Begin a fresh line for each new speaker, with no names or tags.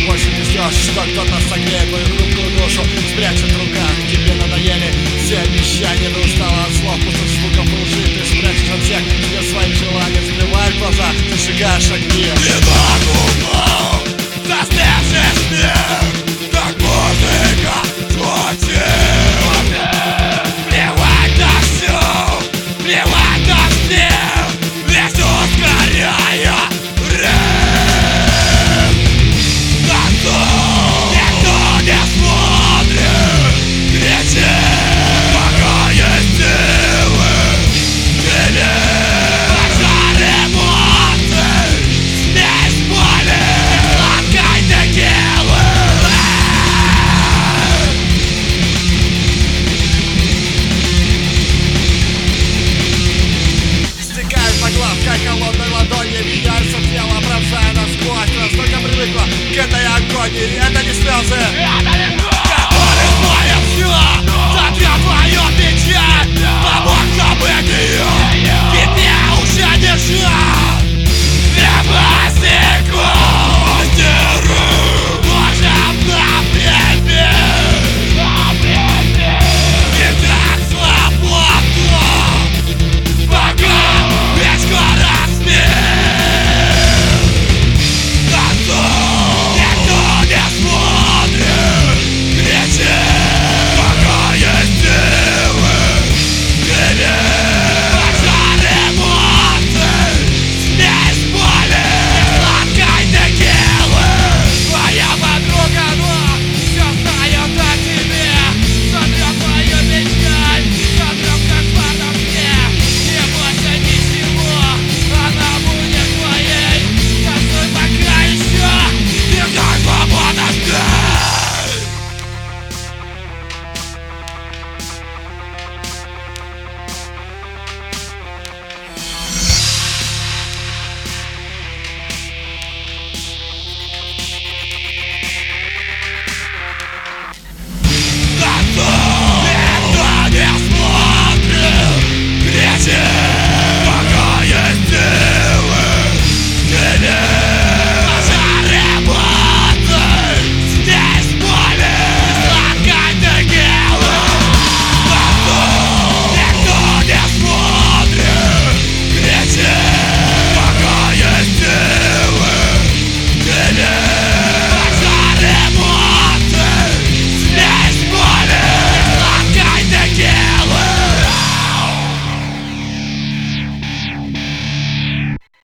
больше не ждешь, что кто-то согреет твою хрупкую душу, спрячет в руках. Тебе надоели все обещания, ты устала от слов, пустых звуков и лжи. Ты спрячешь от всех себе своих желаний, закрываешь глаза, зажигаешь огни.
Не могу, ты слышишь мир, как музыка звучит. Плевать на всю, плевать на всех, весь ускоряя ритм. Никто не смотрит, кричит, пока есть силы. Или пожар эмоций, смесь боли, сладкой текилы.
Стекает по гладкой холодной ладони, меняется тело, пронзая насквозь. Настолько привыкла к этой агонии, это не слезы,
Который знает все, сотрет твою печаль, помог забыть ее, тебе уже не жаль. Не